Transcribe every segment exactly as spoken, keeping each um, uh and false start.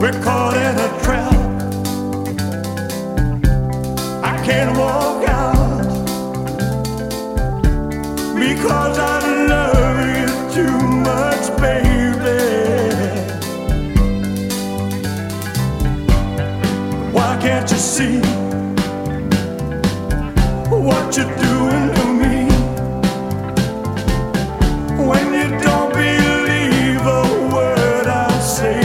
We're caught in a trap. I can't walk out because I love you too much, baby. Why can't you see what you're doing to me? When you don't believe a word I say,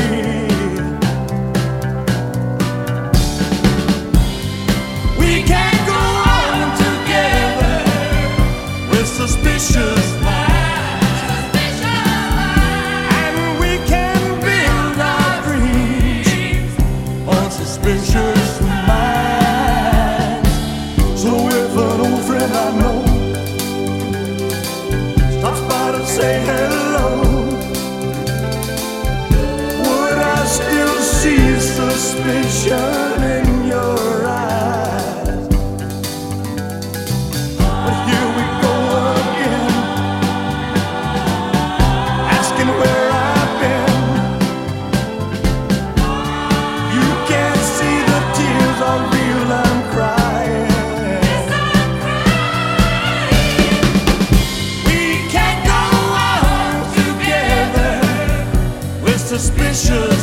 we can't go on together with suspicious minds, and we can build our dreams on suspicious minds. So if an old friend I know stops by to say hello, would I still see suspicion in your eyes? But here we go again, asking where I've been. You can't see the tears are real, I'm crying. We can't go on together with suspicion.